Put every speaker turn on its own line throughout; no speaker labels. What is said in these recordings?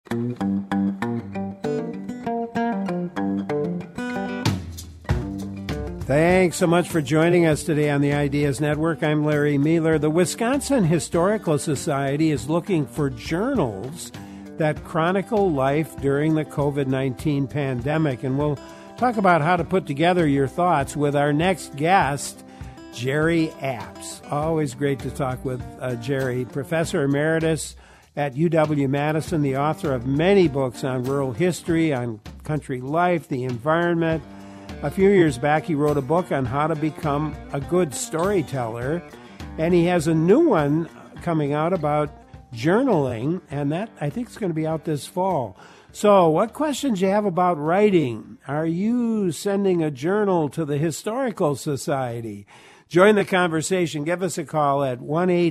Thanks so much for joining us today on the Ideas Network. I'm Larry Mueller. The Wisconsin Historical Society is looking for journals that chronicle life during the COVID-19 pandemic. And we'll talk about how to put together your thoughts with our next guest, Jerry Apps. Always great to talk with Jerry, Professor Emeritus at UW-Madison, the author of many books on rural history, on country life, the environment. A few years back, he wrote a book on how to become a good storyteller, and he has a new one coming out about journaling, and that, I think, is going to be out this fall. So what questions do you have about writing? Are you sending a journal to the Historical Society? Join the conversation. Give us a call at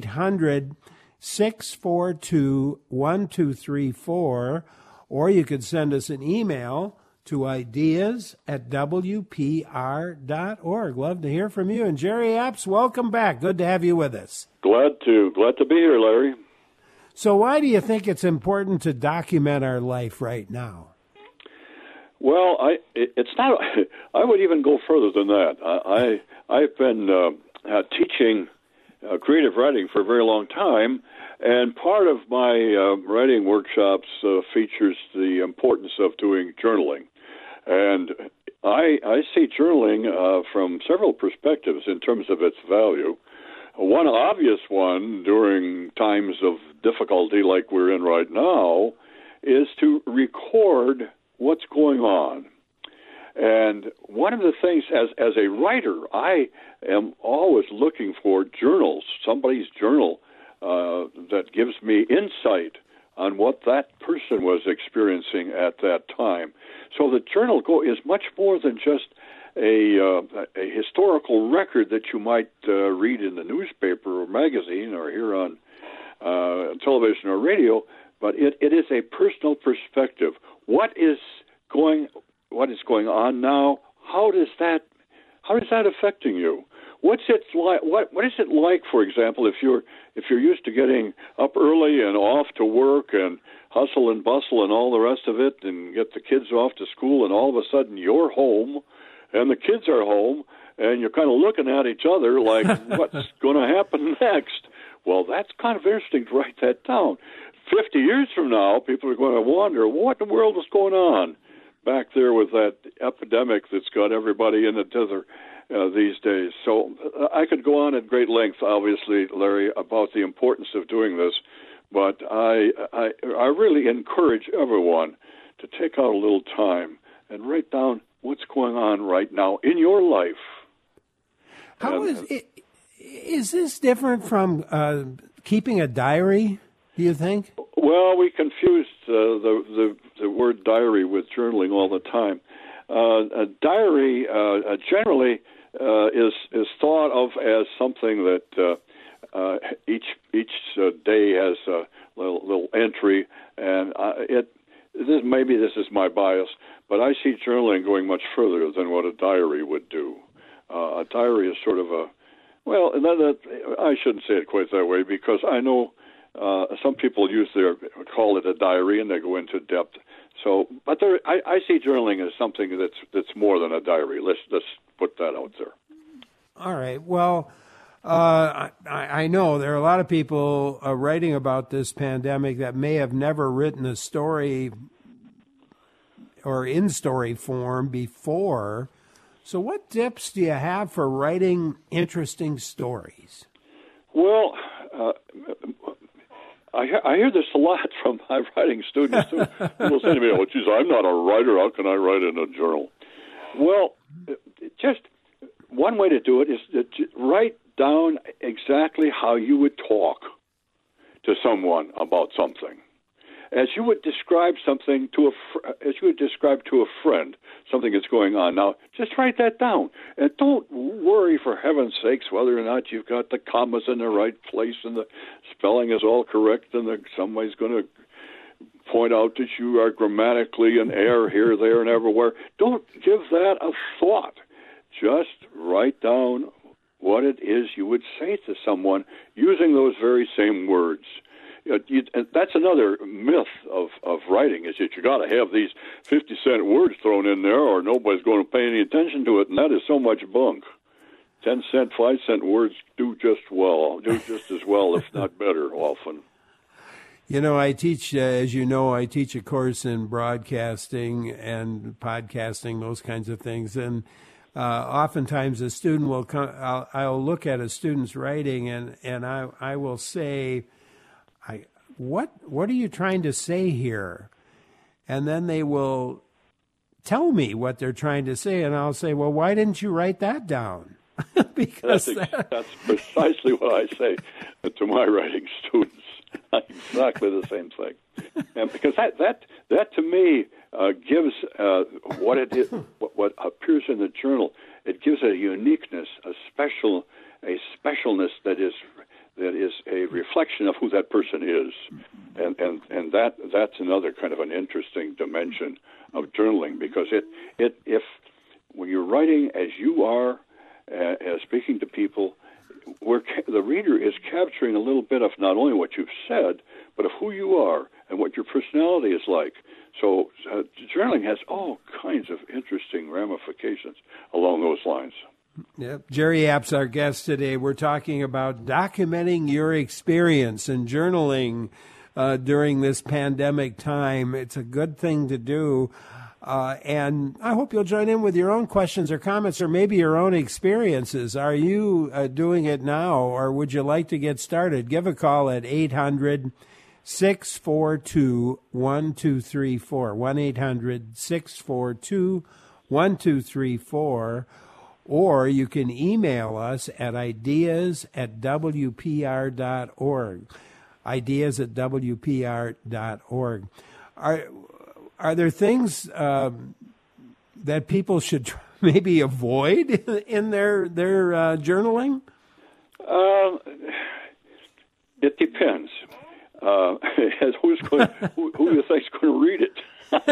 1-800-642-1234, or you could send us an email to ideas@wpr.org. Love to hear from you. And Jerry Apps, welcome back. Good to have you with us.
Glad to be here, Larry.
So why do you think it's important to document our life right now?
Well, it's not. I would even go further than that. I've been teaching creative writing for a very long time, and part of my writing workshops features the importance of doing journaling. And I see journaling from several perspectives in terms of its value. One obvious one during times of difficulty like we're in right now is to record what's going on. And one of the things, as a writer, I am always looking for journals, somebody's journal that gives me insight on what that person was experiencing at that time. So the journal is much more than just a historical record that you might read in the newspaper or magazine or hear on television or radio, but it is a personal perspective. What is going on now? How is that affecting you? What's it like? What is it like, for example, if you're used to getting up early and off to work and hustle and bustle and all the rest of it, and get the kids off to school, and all of a sudden you're home and the kids are home, and you're kind of looking at each other like, what's going to happen next? Well, that's kind of interesting to write that down. 50 years from now, people are going to wonder, what in the world is going on back there with that epidemic that's got everybody in the tether these days? So I could go on at great length, obviously, Larry, about the importance of doing this, but I really encourage everyone to take out a little time and write down what's going on right now in your life.
How is this different from keeping a diary, do you think?
Well, we confuse the word diary with journaling all the time. A diary generally is thought of as something that each day has a little entry, and maybe this is my bias, but I see journaling going much further than what a diary would do. A diary is sort of I shouldn't say it quite that way, because I know some people call it a diary, and they go into depth. So, but I see journaling as something that's more than a diary. Let's put that out there.
All right. Well, I know there are a lot of people writing about this pandemic that may have never written a story or in story form before. So what tips do you have for writing interesting stories?
Well, I hear this a lot from my writing students. People say to me, "Oh, geez, I'm not a writer. How can I write in a journal?" Well, just one way to do it is to write down exactly how you would talk to someone about something, as you would describe something to a friend, something that's going on. Now, just write that down, and don't worry, for heaven's sakes, whether or not you've got the commas in the right place and the spelling is all correct, and somebody's going to point out that you are grammatically in error here, there, and everywhere. Don't give that a thought. Just write down what it is you would say to someone using those very same words. And that's another myth of writing, is that you got to have these 50-cent words thrown in there, or nobody's going to pay any attention to it, and that is so much bunk. 10-cent, 5-cent words do just as well, if not better, often.
I teach, as you know, I teach a course in broadcasting and podcasting, those kinds of things. And oftentimes a student will come, I'll look at a student's writing and I will say, what are you trying to say here? And then they will tell me what they're trying to say. And I'll say, well, why didn't you write that down? Because
that's precisely what I say to my writing students. Exactly the same thing, and because that to me gives what it is, what appears in the journal. It gives a uniqueness, a specialness that is a reflection of who that person is, and that's another kind of an interesting dimension of journaling, because if when you're writing as you are, as speaking to people, the reader is capturing a little bit of not only what you've said, but of who you are and what your personality is like. So journaling has all kinds of interesting ramifications along those lines.
Yep. Jerry App's our guest today. We're talking about documenting your experience and journaling during this pandemic time. It's a good thing to do. And I hope you'll join in with your own questions or comments, or maybe your own experiences. Are you doing it now, or would you like to get started? Give a call at 800-642-1234, 1-800-642-1234, or you can email us at ideas@wpr.org, ideas@wpr.org. Are there things that people should maybe avoid in their journaling?
It depends. Who do you think is going to read it?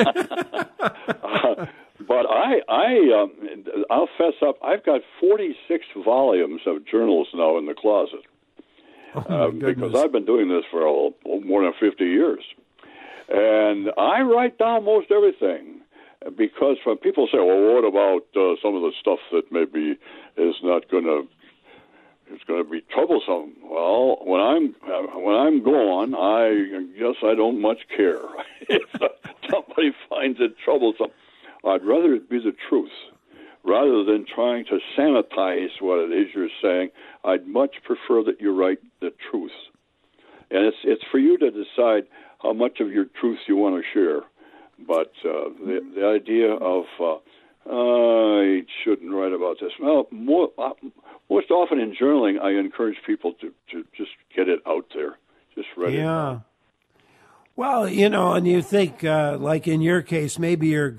But I'll fess up. I've got 46 volumes of journals now in the closet, because I've been doing this for more than 50 years. And I write down most everything, because when people say, well, what about some of the stuff that maybe is not going to, it's going to be troublesome? Well, when I'm gone, I guess I don't much care. If somebody finds it troublesome, I'd rather it be the truth. Rather than trying to sanitize what it is you're saying, I'd much prefer that you write the truth. And it's for you to decide how much of your truth you want to share. But the idea of, I shouldn't write about this. Well, most often in journaling, I encourage people to just get it out there. Just write it down.
Well, and you think, like in your case, maybe your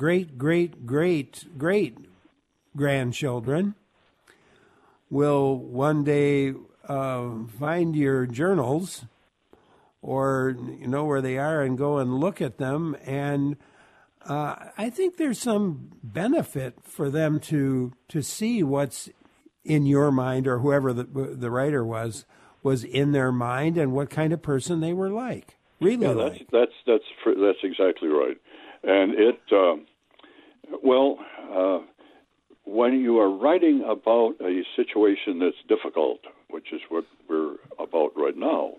great-great-great-grandchildren will one day find your journals, or where they are, and go and look at them. And I think there's some benefit for them to see what's in your mind, or whoever the writer was in their mind, and what kind of person they were like. Really,
that's exactly right. And when you are writing about a situation that's difficult, which is what we're about right now,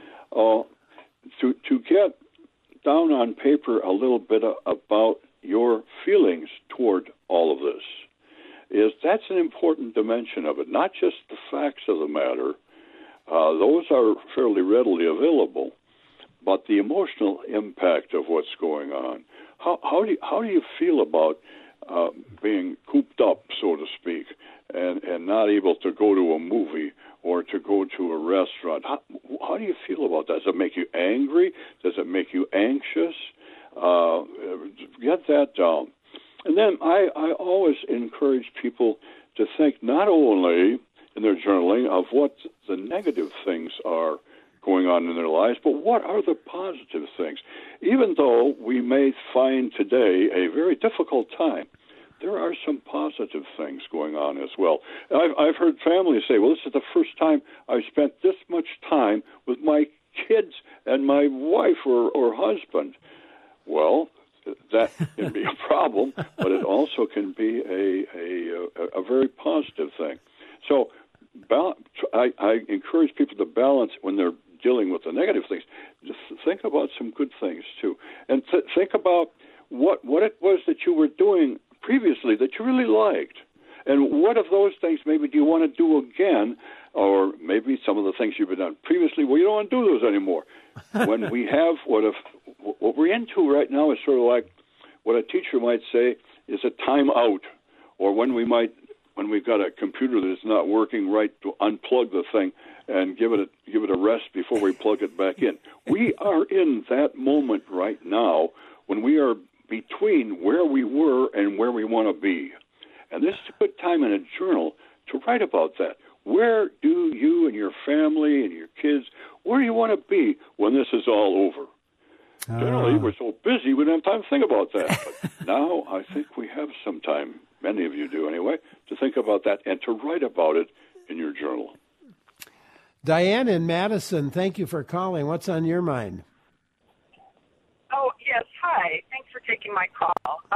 to get down on paper a little bit about your feelings toward all of this, that's an important dimension of it. Not just the facts of the matter; those are fairly readily available, but the emotional impact of what's going on. How do you feel about being cooped up, so to speak, and not able to go to a movie or to go to a restaurant? How do you feel about that? Does it make you angry? Does it make you anxious? Get that down. And then I always encourage people to think not only in their journaling of what the negative things are going on in their lives, but what are the positive things? Even though we may find today a very difficult time, there are some positive things going on as well. I've heard families say, well, this is the first time I've spent this much time with my kids and my wife or husband. Well, that can be a problem, but it also can be a very positive thing. So I encourage people to balance when they're dealing with the negative things. Just think about some good things, too. And think about what it was that you were doing previously that you really liked. And what of those things maybe do you want to do again? Or maybe some of the things you've done previously, well, you don't want to do those anymore. When we have what we're into right now is sort of like what a teacher might say is a time out, or when we've got a computer that's not working right, to unplug the thing and give it a rest before we plug it back in. We are in that moment right now when we are between where we were and where we want to be. And this is a good time in a journal to write about that. Where do you and your family and your kids, where do you want to be when this is all over? Generally, we're so busy we don't have time to think about that. But now I think we have some time, many of you do anyway, to think about that and to write about it in your journal.
Diane in Madison, thank you for calling. What's on your mind?
Oh, yes. Hi. Thanks for taking my call.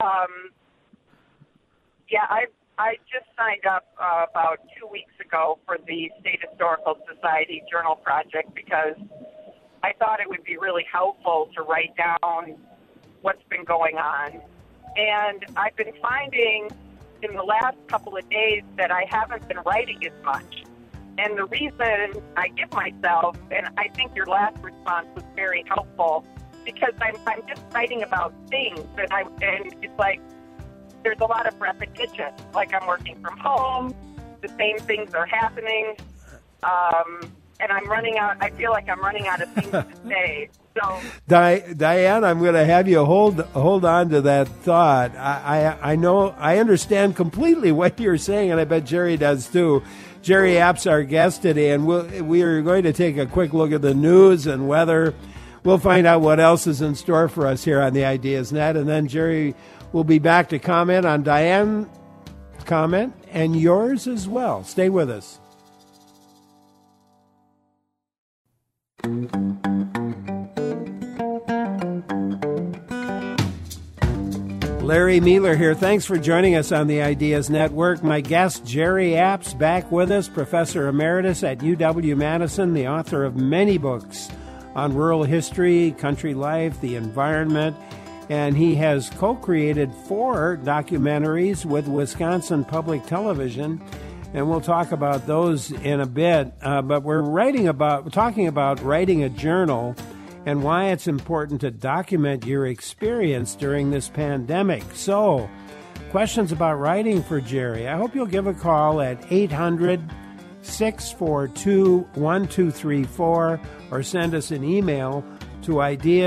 I just signed up about 2 weeks ago for the State Historical Society Journal Project because I thought it would be really helpful to write down what's been going on. And I've been finding in the last couple of days that I haven't been writing as much. And the reason I give myself, and I think your last response was very helpful, because I'm just writing about things, and it's like there's a lot of repetition. Like I'm working from home, the same things are happening, and I'm running out. I feel like I'm running out of things to say. So,
Diane, I'm going to have you hold on to that thought. I know, I understand completely what you're saying, and I bet Jerry does too. Jerry Apps, our guest today, and we are going to take a quick look at the news and weather. We'll find out what else is in store for us here on the Ideas Net, and then Jerry will be back to comment on Diane's comment and yours as well. Stay with us. Larry Mealer here. Thanks for joining us on the Ideas Network. My guest, Jerry Apps, back with us, Professor Emeritus at UW-Madison, the author of many books on rural history, country life, the environment, and he has co-created 4 documentaries with Wisconsin Public Television, and we'll talk about those in a bit. But we're talking about writing a journal and why it's important to document your experience during this pandemic. So, questions about writing for Jerry. I hope you'll give a call at 800-642-1234 or send us an email to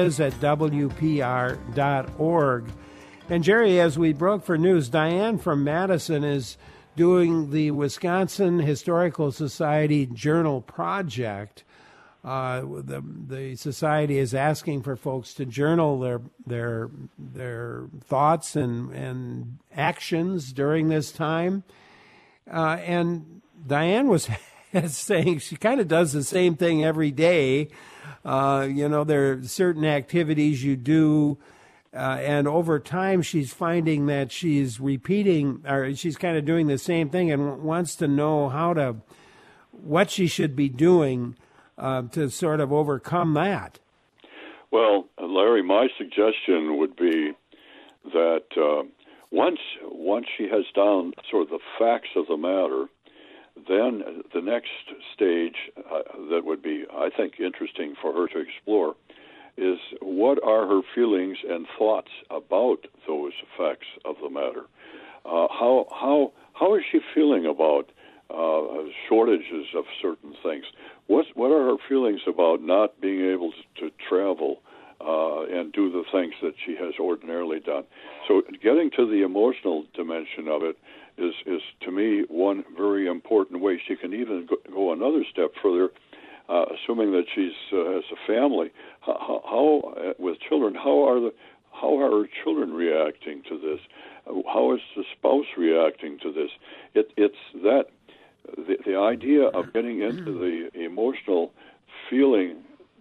ideas@wpr.org. And Jerry, as we broke for news, Diane from Madison is doing the Wisconsin Historical Society Journal Project. The society is asking for folks to journal their thoughts and actions during this time. And Diane was saying she kind of does the same thing every day. There are certain activities you do, and over time she's finding that she's repeating, or she's kind of doing the same thing and wants to know what she should be doing to sort of overcome that.
Well, Larry, my suggestion would be that once she has down sort of the facts of the matter, then the next stage that would be, I think, interesting for her to explore is what are her feelings and thoughts about those facts of the matter. How is she feeling about shortages of certain things? What are her feelings about not being able to travel and do the things that she has ordinarily done? So getting to the emotional dimension of it is to me one very important way. She can even go another step further, assuming that she's has a family. How with children? How are her children reacting to this? How is the spouse reacting to this? It's the idea of getting into the emotional feeling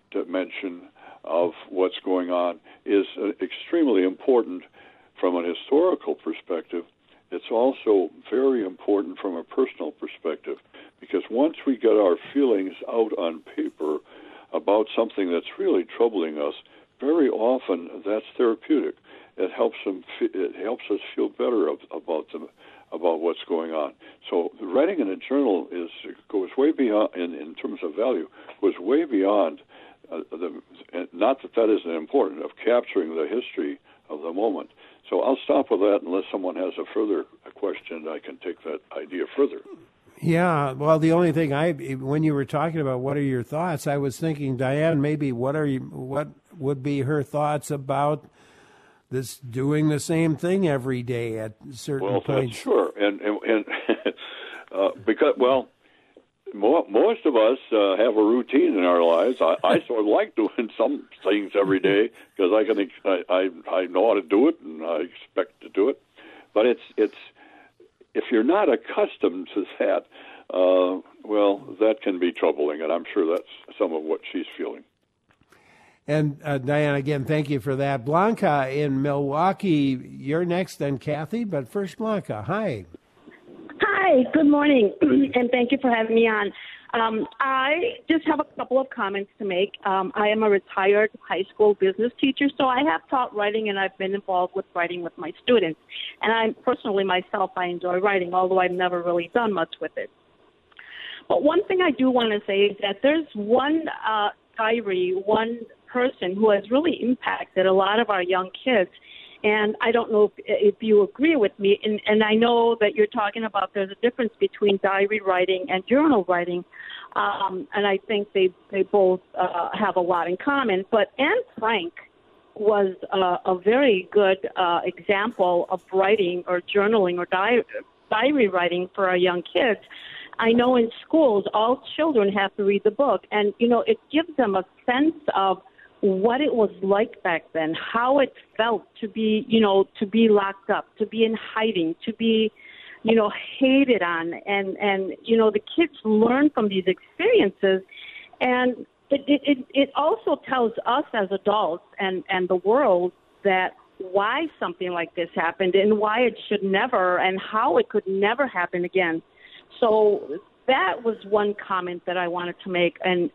dimension of what's going on is extremely important from an historical perspective. It's also very important from a personal perspective, because once we get our feelings out on paper about something that's really troubling us, very often that's therapeutic. It helps us feel better about what's going on. So writing in a journal goes way beyond, in terms of value, goes way beyond not that isn't important, of capturing the history of the moment. So I'll stop with that unless someone has a further question. I can take that idea further.
Yeah, well, the only thing when you were talking about what are your thoughts, I was thinking, Diane, maybe what would be her thoughts about this doing the same thing every day at certain points?
Sure, and because most of us have a routine in our lives. I sort of like doing some things every day because I know how to do it and I expect to do it. But it's if you're not accustomed to that, that can be troubling, and I'm sure that's some of what she's feeling.
And Diane, again, thank you for that. Blanca in Milwaukee, you're next, then Kathy, but first Blanca. Hi.
Hi, good morning, and thank you for having me on. I just have a couple of comments to make. I am a retired high school business teacher, so I have taught writing, and I've been involved with writing with my students. And I personally, myself, I enjoy writing, although I've never really done much with it. But one thing I do want to say is that there's one one person who has really impacted a lot of our young kids. And I don't know if you agree with me, and I know that you're talking about there's a difference between diary writing and journal writing, and I think they both have a lot in common. But Anne Frank was a very good example of writing or journaling or diary writing for our young kids. I know in schools all children have to read the book, and, it gives them a sense of what it was like back then, how it felt to be, to be locked up, to be in hiding, to be, hated on. And the kids learn from these experiences. And it also tells us as adults and the world that why something like this happened and why it should never and how it could never happen again. So that was one comment that I wanted to make, and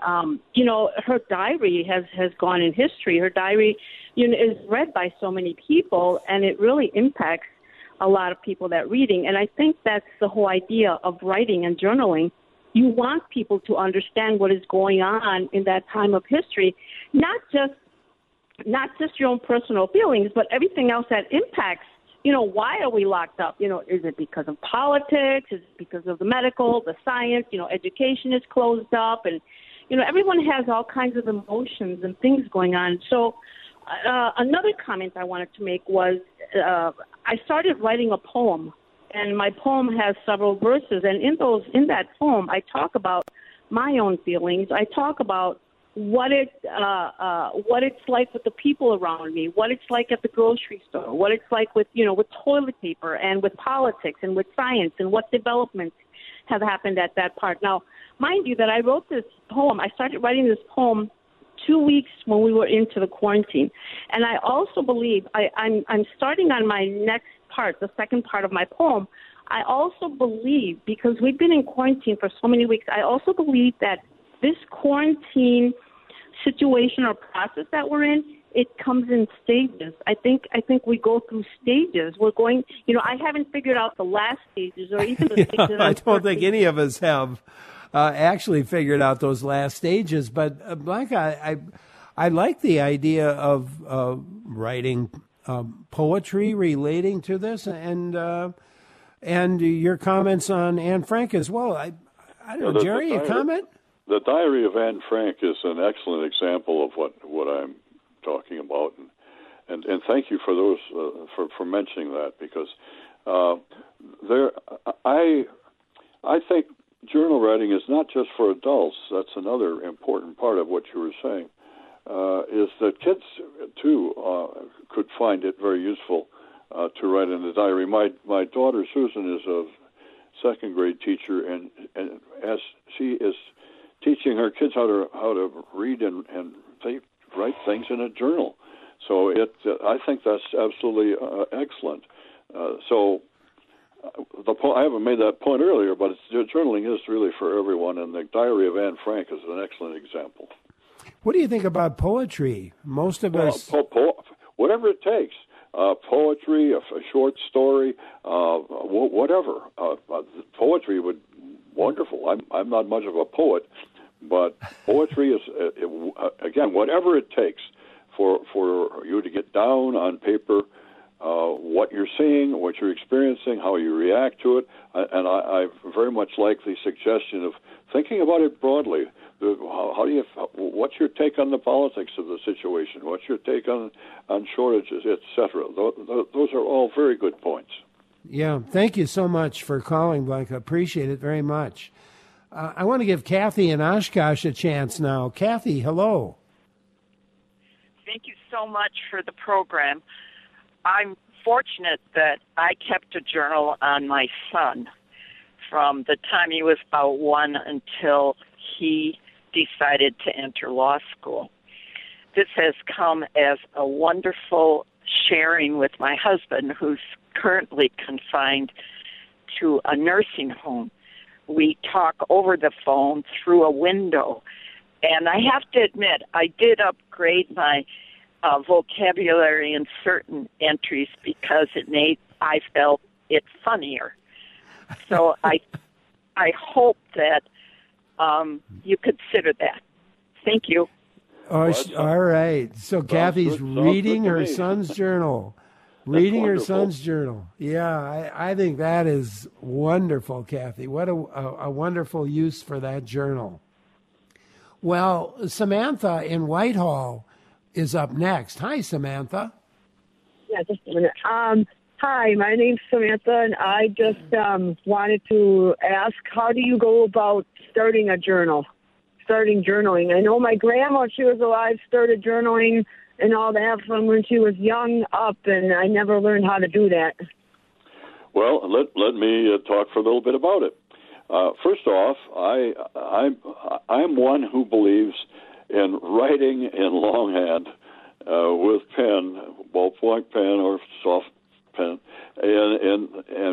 her diary has gone in history. Her diary, is read by so many people, and it really impacts a lot of people that reading. And I think that's the whole idea of writing and journaling. You want people to understand what is going on in that time of history, not just your own personal feelings, but everything else that impacts. Why are we locked up? Is it because of politics? Is it because of the medical, the science? Education is closed up, and, everyone has all kinds of emotions and things going on. So another comment I wanted to make was I started writing a poem, and my poem has several verses. And in that poem, I talk about my own feelings. I talk about what it's like with the people around me, what it's like at the grocery store, what it's like with toilet paper and with politics and with science and what developments have happened at that part. Now, mind you that I wrote this poem. I started writing this poem 2 weeks when we were into the quarantine. And I also believe I'm starting on my next part, the second part of my poem. I also believe, because we've been in quarantine for so many weeks, I also believe that this quarantine situation or process that we're in, it comes in stages. I think we go through stages. We're going, I haven't figured out the last stages or even the stages.
I don't think any of us have actually figured out those last stages. But Blanca, I like the idea of writing poetry relating to this, and your comments on Anne Frank as well. I don't know, Jerry, a comment?
The Diary of Anne Frank is an excellent example of what I'm talking about, and thank you for those for mentioning that, because I think journal writing is not just for adults. That's another important part of what you were saying. Is that kids too could find it very useful to write in a diary. My daughter Susan is a second grade teacher, and as she is teaching our kids how to read and they write things in a journal. So I think that's absolutely excellent. I haven't made that point earlier, but journaling is really for everyone, and the Diary of Anne Frank is an excellent example.
What do you think about poetry? Most of us...
whatever it takes. Poetry, a short story, whatever. Poetry would wonderful. I'm not much of a poet, but poetry is, again, whatever it takes for you to get down on paper what you're seeing, what you're experiencing, how you react to it. And I very much like the suggestion of thinking about it broadly. What's your take on the politics of the situation? What's your take on shortages, etc.? Those are all very good points.
Yeah, thank you so much for calling, Blanca. Appreciate it very much. I want to give Kathy in Oshkosh a chance now. Kathy, hello.
Thank you so much for the program. I'm fortunate that I kept a journal on my son from the time he was about 1 until he decided to enter law school. This has come as a wonderful sharing with my husband, who's currently confined to a nursing home. We talk over the phone through a window. And I have to admit, I did upgrade my vocabulary in certain entries because I felt it funnier. So I hope that you consider that. Thank you.
Oh, all right. So Kathy's reading her son's journal. Reading her son's journal. Yeah, I think that is wonderful, Kathy. What a wonderful use for that journal. Well, Samantha in Whitehall is up next. Hi, Samantha.
Yeah, just a minute. Hi, my name's Samantha, and I just wanted to ask, how do you go about starting journaling? I know my grandma, she was alive, started journaling and all that from when she was young up, and I never learned how to do that.
Well, let me talk for a little bit about it. First off, I'm one who believes in writing in longhand with pen, ballpoint pen or soft pen, and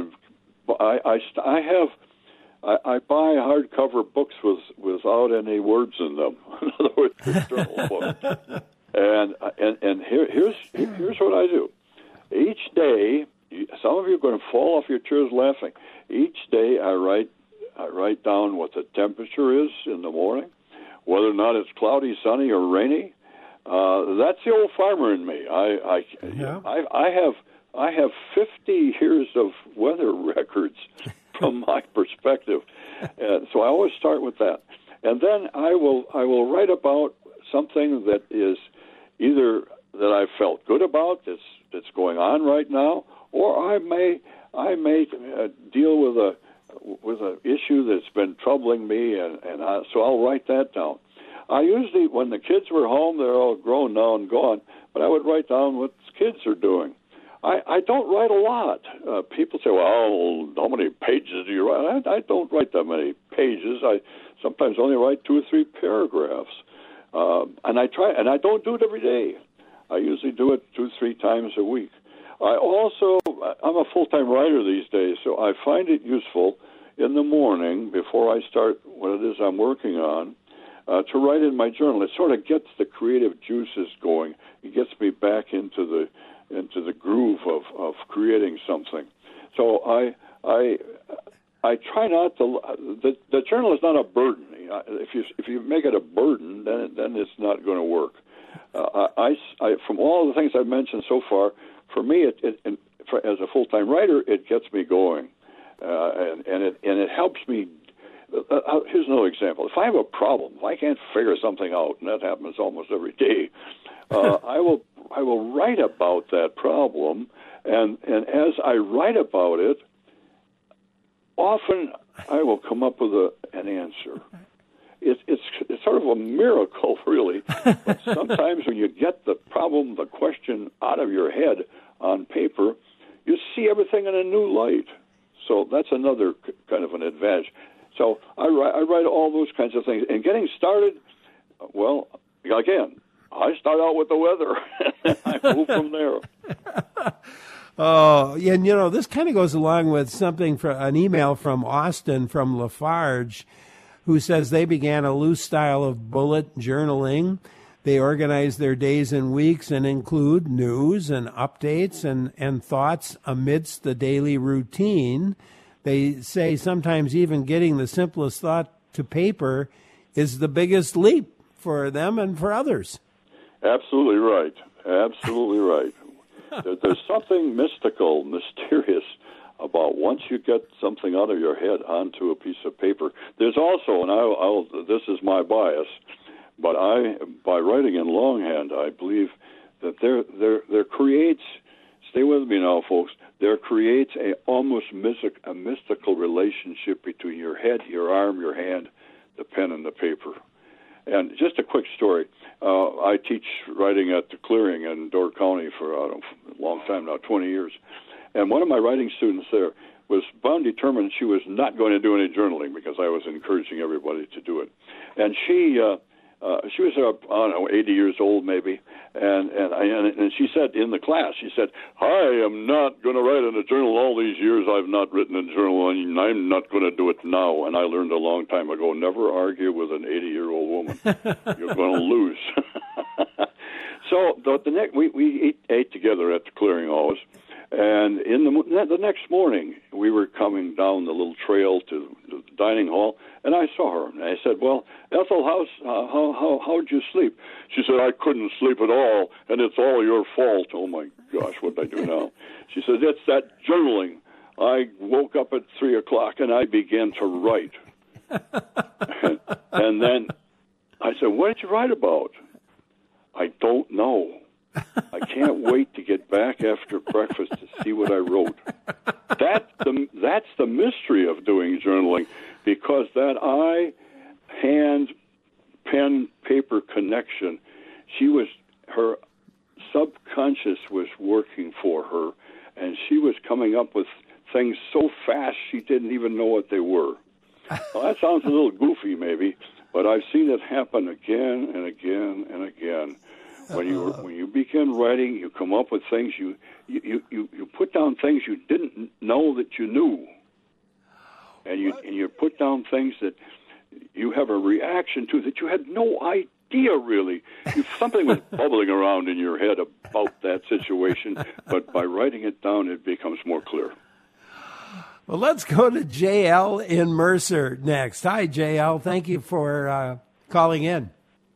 I buy hardcover books without any words in them. In other words, journal books. And here's what I do. Each day, some of you are going to fall off your chairs laughing. Each day, I write down what the temperature is in the morning, whether or not it's cloudy, sunny, or rainy. That's the old farmer in me. I have 50 years of weather records from my perspective, and so I always start with that. And then I will write about something that is either that I felt good about that's going on right now, or I may deal with an issue that's been troubling me, so I'll write that down. I usually, when the kids were home, they're all grown now and gone, but I would write down what the kids are doing. I don't write a lot. People say, well, how many pages do you write? I don't write that many pages. I sometimes only write 2 or 3 paragraphs. And I don't do it every day. I usually do it 2 or 3 times a week. I'm a full-time writer these days, so I find it useful in the morning before I start what it is I'm working on to write in my journal. It sort of gets the creative juices going. It gets me back into the groove of creating something. So I try not to. The journal is not a burden. If you make it a burden, then it's not going to work. From all the things I've mentioned so far, for me, as a full-time writer, it gets me going, and it helps me. Here's another example. If I have a problem, if I can't figure something out, and that happens almost every day, I will write about that problem, and as I write about it, often I will come up with an answer. It's sort of a miracle, really. But sometimes when you get the problem, the question out of your head on paper, you see everything in a new light. So that's another kind of an advantage. So I write all those kinds of things. And getting started, well, again, I start out with the weather, and I move from there.
Oh, yeah, and this kind of goes along with something an email from Austin from Lafarge, who says they began a loose style of bullet journaling. They organize their days and weeks and include news and updates and thoughts amidst the daily routine. They say sometimes even getting the simplest thought to paper is the biggest leap for them and for others.
Absolutely right. Absolutely right. There's something mystical, mysterious about once you get something out of your head onto a piece of paper. There's also, and this is my bias, but by writing in longhand, I believe that there creates, stay with me now, folks, there creates almost a mystical relationship between your head, your arm, your hand, the pen, and the paper. And just a quick story. I teach writing at the Clearing in Door County for a long time now, 20 years. And one of my writing students there was bound determined she was not going to do any journaling because I was encouraging everybody to do it. And she was, I don't know, 80 years old maybe. And she said in the class, she said, I am not going to write in a journal. All these years I've not written in a journal, and I'm not going to do it now. And I learned a long time ago, never argue with an 80-year-old woman. You're going to lose. So we ate together at the Clearing always. And in the next morning, we were coming down the little trail to the dining hall, and I saw her. And I said, well, Ethel, how'd you sleep? She said, I couldn't sleep at all, and it's all your fault. Oh, my gosh, what did I do now? She said, it's that journaling. I woke up at 3 o'clock, and I began to write. and then I said, what did you write about? I don't know. I can't wait to get back after breakfast to see what I wrote. That's the mystery of doing journaling, because that eye, hand, pen, paper connection, her subconscious was working for her, and she was coming up with things so fast she didn't even know what they were. Well, that sounds a little goofy maybe, but I've seen it happen again and again and again. When you begin writing, you come up with things, you put down things you didn't know that you knew, and you put down things that you have a reaction to that you had no idea really. Something was bubbling around in your head about that situation, but by writing it down, it becomes more clear.
Well, let's go to JL in Mercer next. Hi, JL. Thank you for calling in.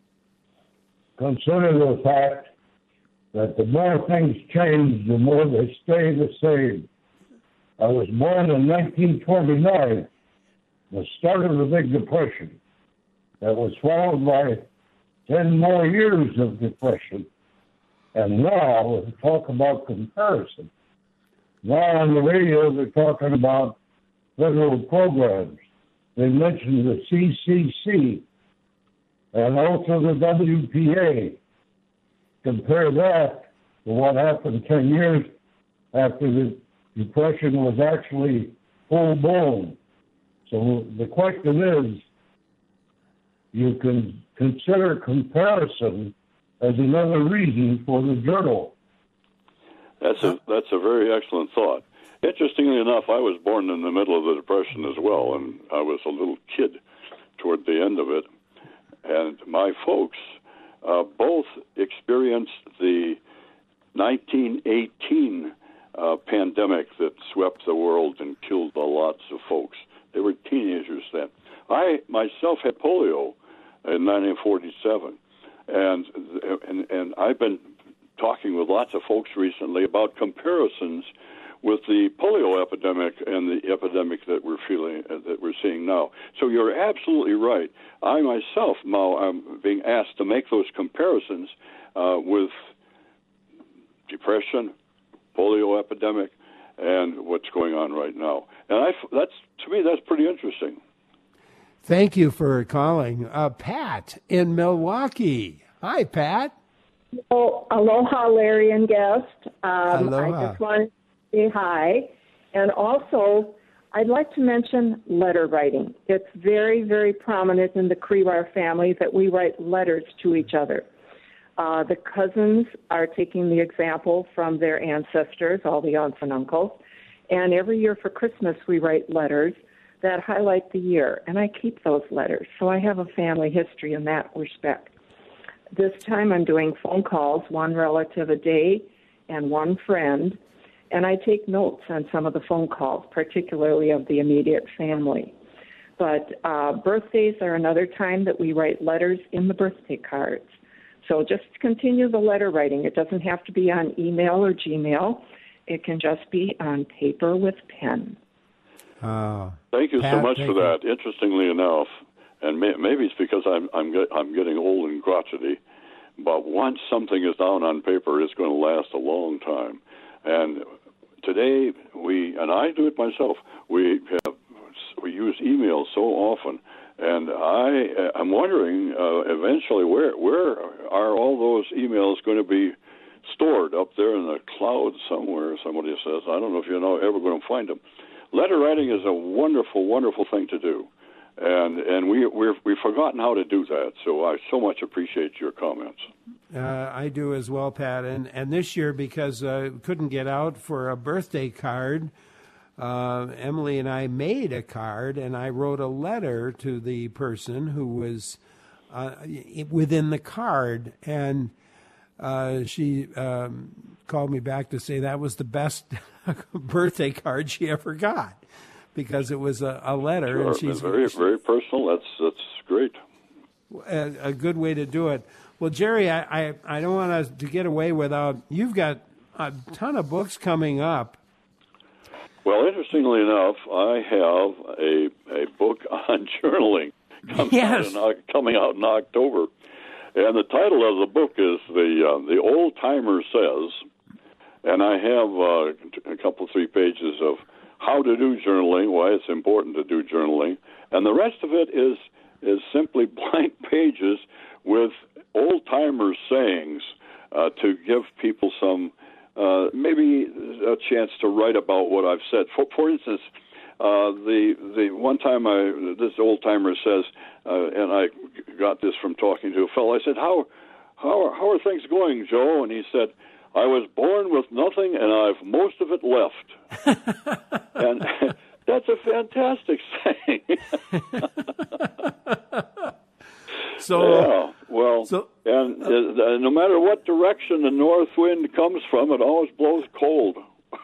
Consider the fact that the more things change, the more they stay the same. I was born in 1929, the start of the Big Depression. That was followed by 10 more years of depression. And now, we talk about comparison. Now on the radio, they're talking about federal programs. They mentioned the CCC and also the WPA. Compare that to what happened 10 years after the Depression was actually full-blown. So the question is, you can consider comparison as another reason for the journal.
That's a very excellent thought. Interestingly enough, I was born in the middle of the Depression as well, and I was a little kid toward the end of it. And my folks both experienced the 1918 pandemic that swept the world and killed lots of folks. They were teenagers then. I myself had polio in 1947, and I've been talking with lots of folks recently about comparisons with the polio epidemic and the epidemic that we're seeing now. So you're absolutely right. I myself now am being asked to make those comparisons with depression, polio epidemic, and what's going on right now. And to me, that's pretty interesting.
Thank you for calling. Pat in Milwaukee. Hi, Pat.
Oh, aloha, Larry and guest.
Aloha.
I just wanted to say hi. And also, I'd like to mention letter writing. It's very, very prominent in the Kriwar family that we write letters to each other. The cousins are taking the example from their ancestors, all the aunts and uncles. And every year for Christmas, we write letters that highlight the year. And I keep those letters. So I have a family history in that respect. This time I'm doing phone calls, one relative a day and one friend. And I take notes on some of the phone calls, particularly of the immediate family. But birthdays are another time that we write letters in the birthday cards. So just continue the letter writing. It doesn't have to be on email or Gmail. It can just be on paper with pen.
Thank you so much for that. Interestingly enough, and maybe it's because I'm getting old and crotchety, but once something is down on paper, it's going to last a long time. And today, and I do it myself, we use email so often, and I'm wondering eventually where are all those emails going to be stored? Up there in the cloud somewhere, somebody says. I don't know if you're ever going to find them. Letter writing is a wonderful, wonderful thing to do, and we've forgotten how to do that. So I so much appreciate your comments.
I do as well, Pat. And this year, because I couldn't get out for a birthday card, Emily and I made a card, and I wrote a letter to the person who was within the card, and she called me back to say that was the best birthday card she ever got, because it was a letter.
Sure.
And she's
very, very personal. That's great.
A good way to do it. Well, Jerry, I don't want us to get away without, you've got a ton of books coming up.
Well, interestingly enough, I have a book on journaling coming out in October. And the title of the book is The Old Timer Says. And I have a couple, 3 pages of how to do journaling, why it's important to do journaling. And the rest of it is simply blank pages with old-timer sayings to give people some, maybe a chance to write about what I've said. For instance, the one time this old-timer says, and I got this from talking to a fellow, I said, how are things going, Joe? And he said, I was born with nothing, and I've most of it left. And that's a fantastic saying. And no matter what direction the north wind comes from, it always blows cold.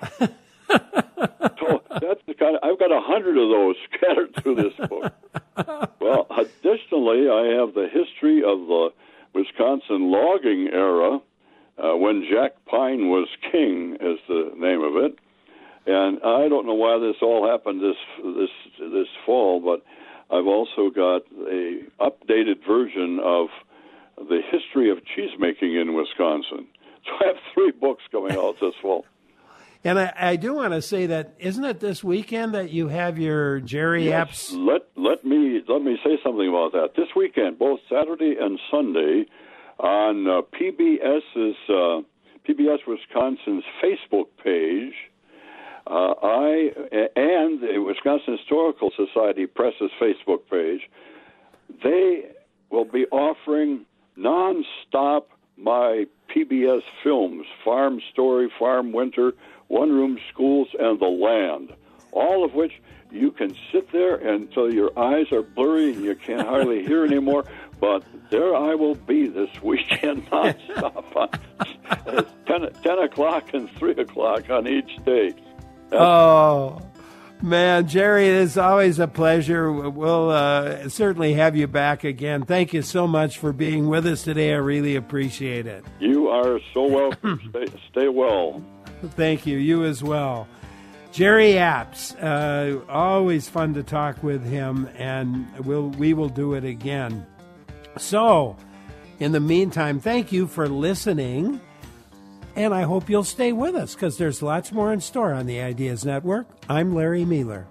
So that's the kind I've got 100 of those scattered through this book. Well, additionally, I have the history of the Wisconsin logging era, when Jack Pine was king, is the name of it. And I don't know why this all happened this fall, but I've also got a updated version of the history of cheesemaking in Wisconsin. So I have 3 books coming out this fall.
And I do want to say that, isn't it this weekend that you have your Jerry Apps?
Let me say something about that. This weekend, both Saturday and Sunday, on PBS Wisconsin's Facebook page, and the Wisconsin Historical Society Press's Facebook page, they will be offering nonstop my PBS films, Farm Story, Farm Winter, One Room Schools, and The Land, all of which you can sit there until your eyes are blurry and you can't hardly hear anymore. But there I will be this weekend nonstop at 10 o'clock and 3 o'clock on each day.
Oh, man, Jerry, it is always a pleasure. We'll certainly have you back again. Thank you so much for being with us today. I really appreciate it.
You are so welcome. Stay well.
Thank you. You as well. Jerry Apps, always fun to talk with him, and we will do it again. So, in the meantime, thank you for listening, and I hope you'll stay with us because there's lots more in store on the Ideas Network. I'm Larry Mealer.